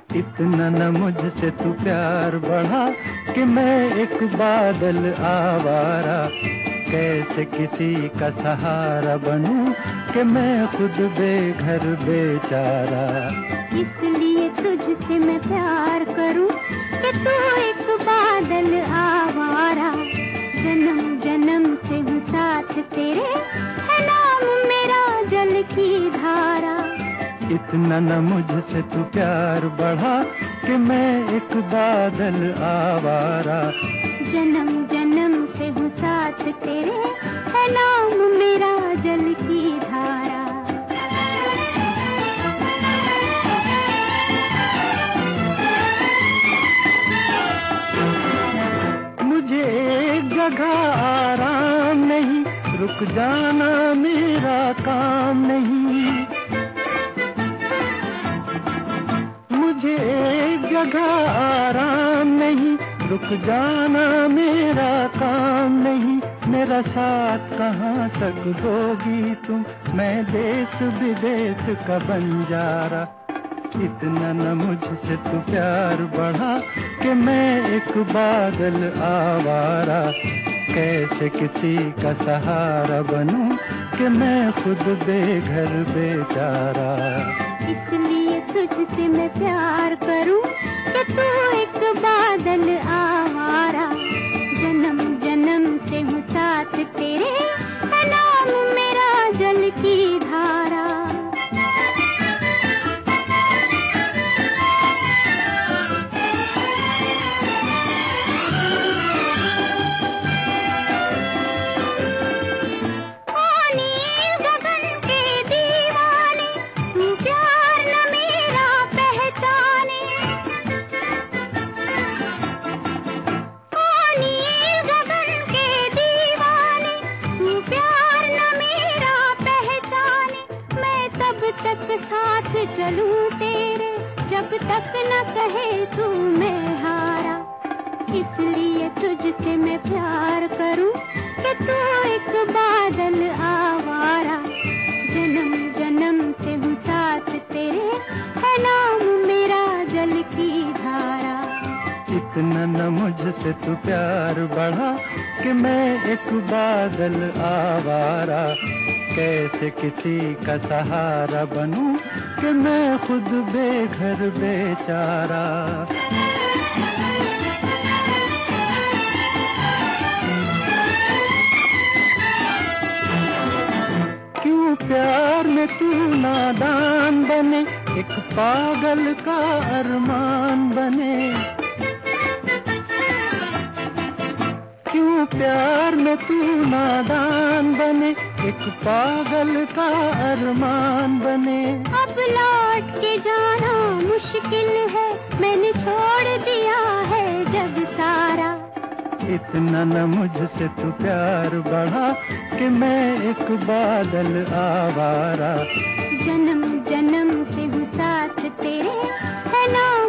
इतना न मुझसे तू प्यार बढ़ा कि मैं एक बादल आवारा। कैसे किसी का सहारा बनूं कि मैं खुद बेघर बेचारा। इसलिए तुझसे मैं प्यार करूं कि तू एक बादल आवारा। जन्म जन्म से हूँ साथ तेरे, है नाम मेरा जल की धारा। इतना न मुझसे तू प्यार बढ़ा कि मैं एक बादल आवारा। जन्म जन्म से हूँ साथ तेरे, है नाम मेरा जल की धारा। मुझे एक जगह आराम नहीं, रुक जाना मेरा काम नहीं। मुझे एक जगह आराम नहीं, रुक जाना मेरा काम नहीं। मेरा साथ कहाँ तक दोगी तुम, मैं देश विदेश का बंजारा। इतना न मुझसे तू प्यार बढ़ा कि मैं एक बादल आवारा। कैसे किसी का सहारा बनूं कि मैं खुद बेघर बेचारा। इसलिए तुझसे मैं प्यार करूं कि तू एक बादल आवारा। जन्म जन्म से हूँ साथ तेरे, है नाम मेरा जल की धारा। तक साथ चलूं तेरे, जब तक न कहे तू मैं हारा। इसलिए तुझसे मैं प्यार करूं कि तू एक बादल आवारा। जन्म जन्म से हूँ साथ तेरे, है नाम मेरा जल की धारा। इतना न मुझसे तू प्यार बढ़ा कि मैं एक बादल आवारा। कैसे किसी का सहारा बनूं कि मैं खुद बेघर बेचारा। क्यों प्यार में तू नादान बने, एक पागल का अरमान बने। क्यों प्यार में तू नादान बने, एक पागल का अरमान बने। अब लौट के जाना मुश्किल है, मैंने छोड़ दिया है जग सारा। इतना न मुझसे तू प्यार बढ़ा कि मैं एक बादल आवारा। जन्म जन्म से हूँ साथ तेरे, है नाम